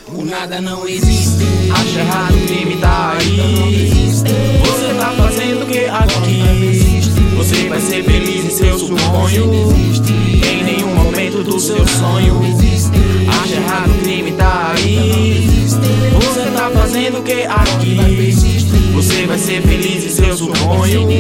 O nada não existe. Acha errado, o crime tá aí. Você tá fazendo o que aqui? Você vai ser feliz em seu sonho. Em nenhum momento do seu sonho. Acha errado, o crime tá aí. Você tá fazendo o que aqui? Você vai ser feliz em seu sonho.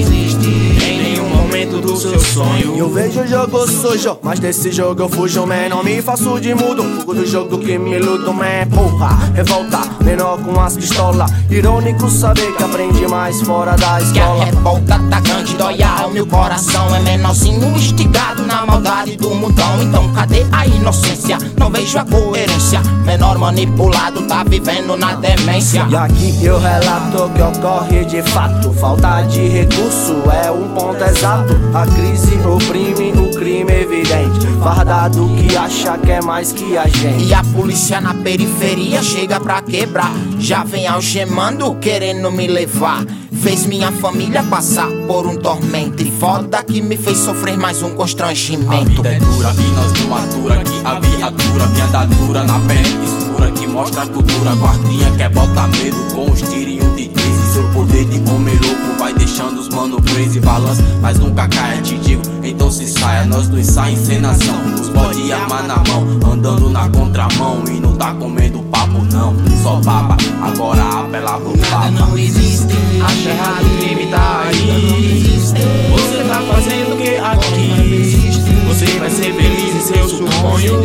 Em nenhum momento do seu sonho. Eu vejo o jogo sujo, mas desse jogo eu fujo, man. Não me faço de mudo, fugo do jogo que me luto, man. Porra, revolta, menor com as pistolas. Irônico saber que aprendi mais fora da escola. Que a revolta tá grande, dói a alma e o coração. É menorzinho instigado na maldade do mundão. Então cadê a inocência? Não vejo a coerência. Menor manipulado tá vivendo na demência. E aqui eu relato que ocorre de fato. Falta de recurso é um ponto exato. A crise oprime, o crime evidente. Fardado que acha que é mais que a gente. E a polícia na periferia chega pra quebrar. Já vem algemando, querendo me levar. Fez minha família passar por um tormento. E foda que me fez sofrer mais um constrangimento. A vida é dura e nós não atura. Que a viatura, viadatura na pele escura. Que mostra a cultura, guardinha quer botar medo. Com os tirinhos de 13 e seu poder de homem louco. Vai deixando os mano preso e balança, mas nunca cai, te digo. Então se saia, nós não ensaia encenação. Os bode arma na mão, andando na contramão. E não tá comendo papo não, só baba, agora apela pro papa. Não existe. Acha errado, o crime tá aí. Você tá fazendo o que aqui? Você vai ser feliz em seu sonho.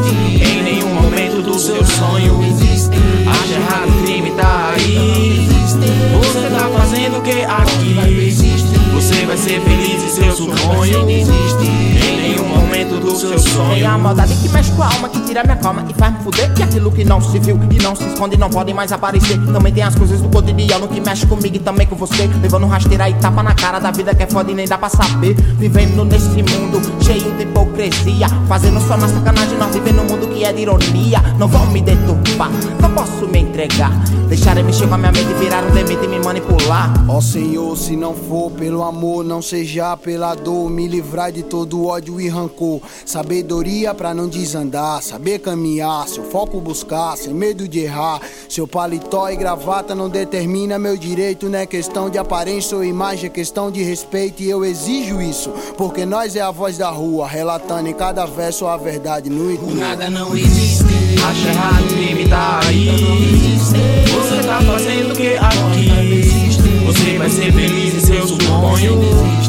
Em nenhum momento do seu sonho. Acha errado, o crime tá aí. Você tá fazendo o que aqui? Você vai ser feliz em seu sonho. Em nenhum momento do seu sonho. É a maldade que mexe com a alma, que tira minha calma e faz me fuder. Que aquilo que não se viu e não se esconde não pode mais aparecer. Também tem as coisas do cotidiano que mexe comigo e também com você. Levando rasteira e tapa na cara da vida que é foda e nem dá pra saber. Vivendo nesse mundo cheio de hipocrisia, fazendo só na sacanagem, nós vivendo num mundo que é de ironia. Não vão me deturpar, não posso me entregar. Deixarem mexer com a minha mente, virar um demente e me manipular. Ó Senhor, se não for pelo amor, não seja pela dor. Me livrar de todo ódio e rancor. Sabedoria pra não desandar, saber caminhar, seu foco buscar, sem medo de errar. Seu paletó e gravata não determina meu direito. Não é questão de aparência ou imagem, é questão de respeito. E eu exijo isso, porque nós é a voz da rua, relatando em cada verso a verdade no O nada não existe. Acha errado, o crime tá aí. Você tá fazendo o que aqui? Você vai ser feliz em seu sonho.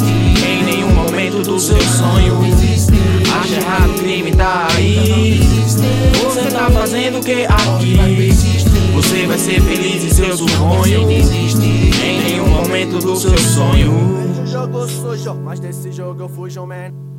Em nenhum momento do seu sonho. Acha errado, o crime tá aí. Você tá fazendo o que aqui? Você vai ser feliz em seu sonho. Em nenhum momento do seu sonho. Jogo sujo, mas desse jogo eu fujo, man.